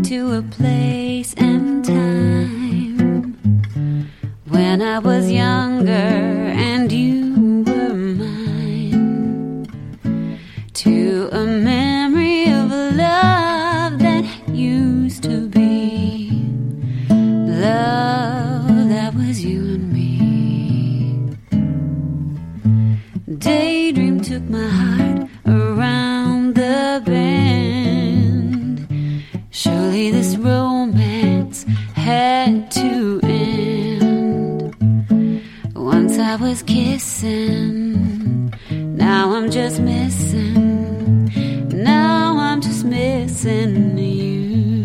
to a place and time when I was younger and you were mine, to a memory of a love that used to be, love that was you and me. Daydream took my heart around the bend. Surely this romance had to end. Once I was kissing, now I'm just missing. Now I'm just missing you.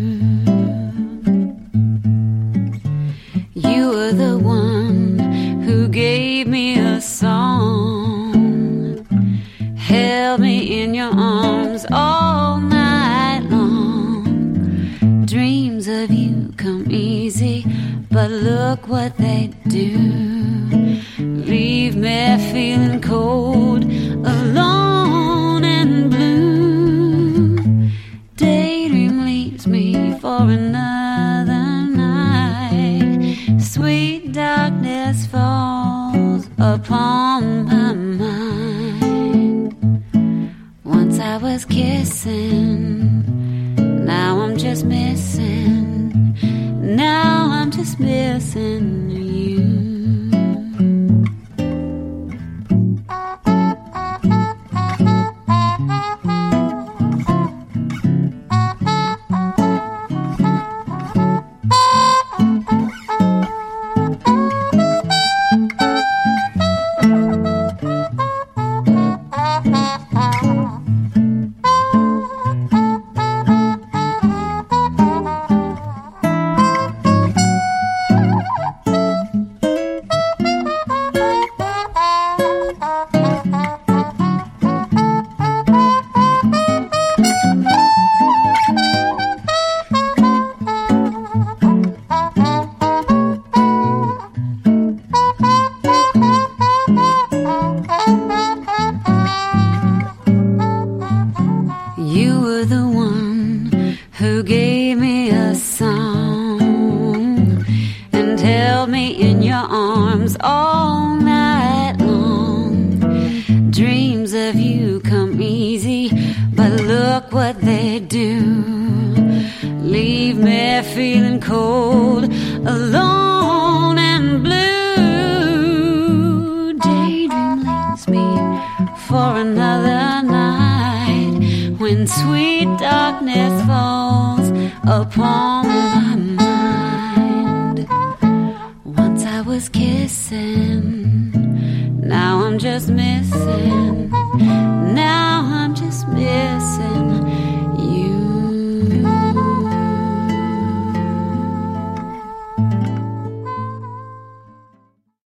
You were the one who gave me a song, held me in your arms all night long. Dreams of you come easy, but look what they do. Leave me feeling cold, alone and blue. Daydream leaves me for another night. Sweet darkness falls upon my mind. Once I was kissing, now I'm just missing. Now I'm just missing you. You were the one who gave me a song and held me in your arms all night long. Dreams of you come easy, but look what they do. Leave me feeling cold, alone and blue. Daydream leads me for another night, when sweet darkness falls upon my mind. Once I was kissing, now I'm just missing. Now